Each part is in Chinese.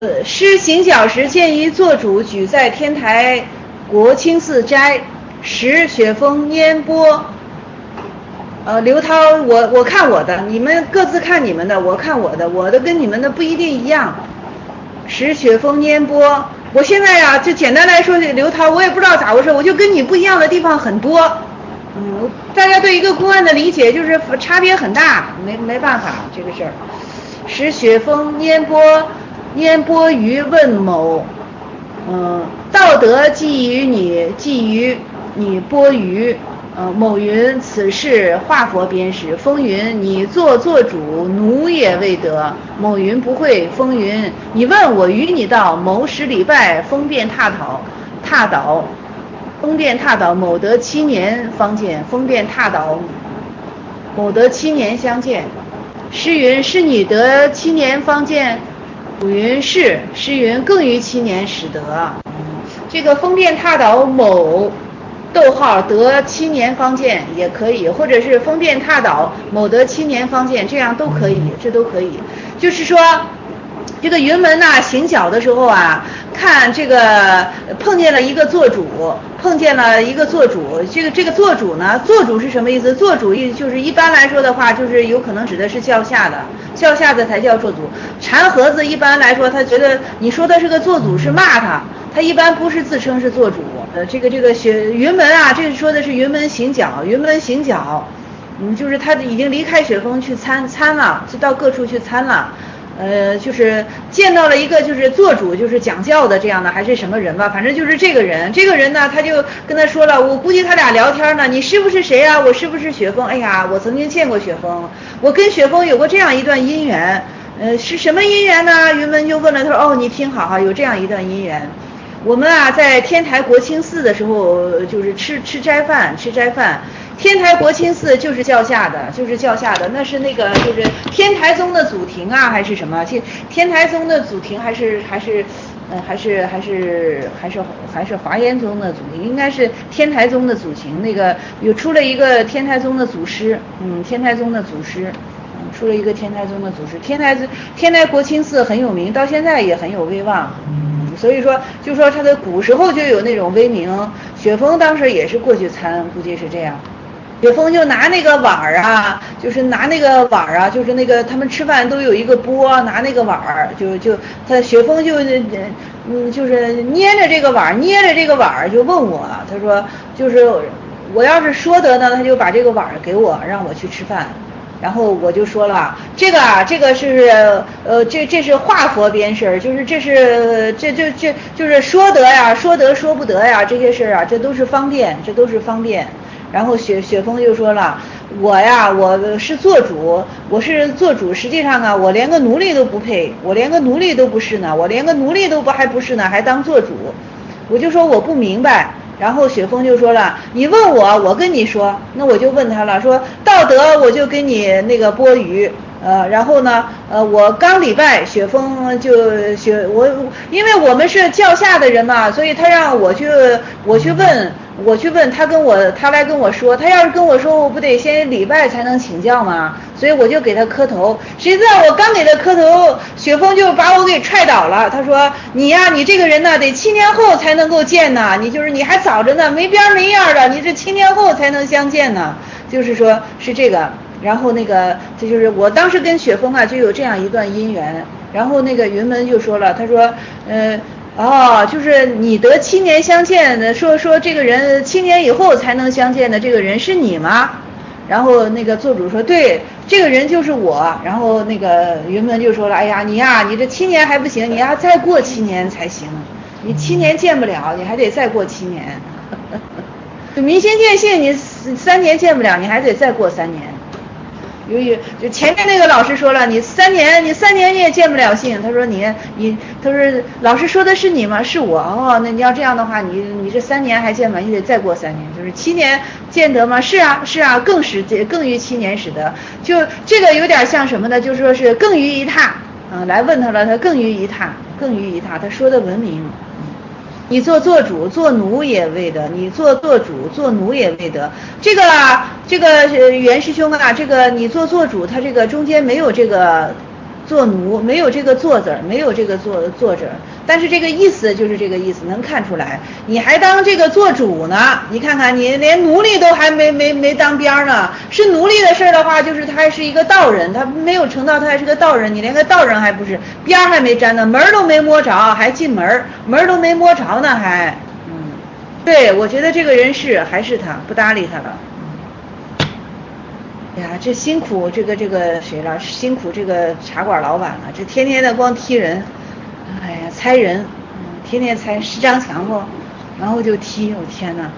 师行脚时，见一做主举在天台国清寺斋，时雪峰烟波。刘涛，我看我的，你们各自看你们的，我看我的，我的跟你们的不一定一样。时雪峰烟波，我现在呀，就简单来说，刘涛，我也不知道咋回事，我就跟你不一样的地方很多。大家对一个公案的理解就是差别很大，没办法这个事儿。时雪峰烟波。烟波于问某，道德寄于你波于，某云此事化佛便是。风云你做主，奴也未得。某云不会。风云你问我与你道，某10礼拜风变踏倒，风变踏倒，某得7年方见。风变踏倒，某得7年相见。诗云是你得7年方见。古云是，诗云更于7年始得。这个风变踏倒某逗号得7年方见也可以，或者是风变踏倒某得7年方见，这样都可以，这都可以。就是说这个云门呐，行脚的时候啊，看这个碰见了一个做主，这个做主呢，做主是什么意思？做主就是一般来说的话，就是有可能指的是教下的才叫做主。禅盒子一般来说，他觉得你说的是个做主是骂他一般不是自称是做主。这个云门啊，这说的是云门行脚，就是他已经离开雪峰去参了，就到各处去参了。就是见到了一个就是做主就是讲教的这样的还是什么人吧，反正就是这个人呢，他就跟他说了，我估计他俩聊天呢，你是不是谁啊？我是不是雪峰？哎呀，我曾经见过雪峰，我跟雪峰有过这样一段姻缘。是什么姻缘呢？云门就问了，他说哦，你听好哈，有这样一段姻缘。我们啊在天台国清寺的时候，就是吃斋饭。天台国清寺就是教下的，那是那个就是天台宗的祖庭啊，还是什么？天台宗的祖庭还是华严宗的祖庭，应该是天台宗的祖庭。那个有出了一个天台宗的祖师，出了一个天台宗的祖师。天台国清寺很有名，到现在也很有威望。所以说就说他的古时候就有那种威名。雪峰当时也是过去参，估计是这样。雪峰就拿那个碗啊，就是那个他们吃饭都有一个钵，拿那个碗就他雪峰就是捏着这个碗就问我，他说就是我要是说得呢，他就把这个碗给我，让我去吃饭。然后我就说了，这个是这是化佛边事，就是就是说得呀，说得说不得呀，这些事啊，这都是方便。然后雪峰就说了，我是做主，实际上啊，我连个奴隶都不配，我连个奴隶都不是呢，还不是呢，还当做主。我就说我不明白。然后雪峰就说了，你问我跟你说。那我就问他了，说道德我就跟你那个钵盂。然后呢，我刚礼拜，雪峰因为我们是教下的人嘛，所以他让我去问他来跟我说，他要是跟我说，我不得先礼拜才能请教吗？所以我就给他磕头。谁知道我刚给他磕头，雪峰就把我给踹倒了。他说你这个人呢，得7年后才能够见呢，你还早着呢，没边没样的，你这7年后才能相见呢。就是说是这个。然后这就是我当时跟雪峰啊就有这样一段姻缘。然后那个云门就说了，他说就是你得7年相见的，说这个人7年以后才能相见的这个人是你吗？然后那个做主说对，这个人就是我。然后那个云门就说了，哎呀你这7年还不行，你要再过7年才行，你7年见不了，你还得再过7年。明心见性你3年见不了，你还得再过3年。就前面那个老师说了，你3年你也见不了性。他说他说老师说的是你吗？是我。那你要这样的话，你这3年还见吗？你得再过3年，就是7年见得吗？是啊，更于7年使得。就这个有点像什么呢？就说是更于一踏。来问他了，他更于一踏，他说的文明。你做主做奴也未得，你做主做奴也未得。这个袁师兄啊，这个你做主，他这个中间没有这个做奴，没有这个做字儿，没有这个做字儿，但是这个意思就是这个意思，能看出来。你还当这个做主呢？你看看，你连奴隶都还没当边呢。是奴隶的事儿的话，就是他还是一个道人，他没有成道，他还是个道人，你连个道人还不是，边儿还没沾呢，门儿都没摸着，还进门儿都没摸着呢，还。对，我觉得这个人还是他不搭理他了。呀，这辛苦这个谁了？辛苦这个茶馆老板了，这天天的光踢人，哎呀，猜人，天天猜10张墙后，然后就踢，我天哪！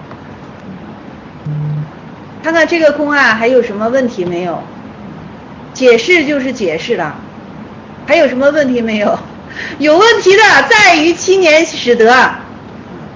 看看这个公案还有什么问题没有？解释就是解释了，还有什么问题没有？有问题的在于7年使得。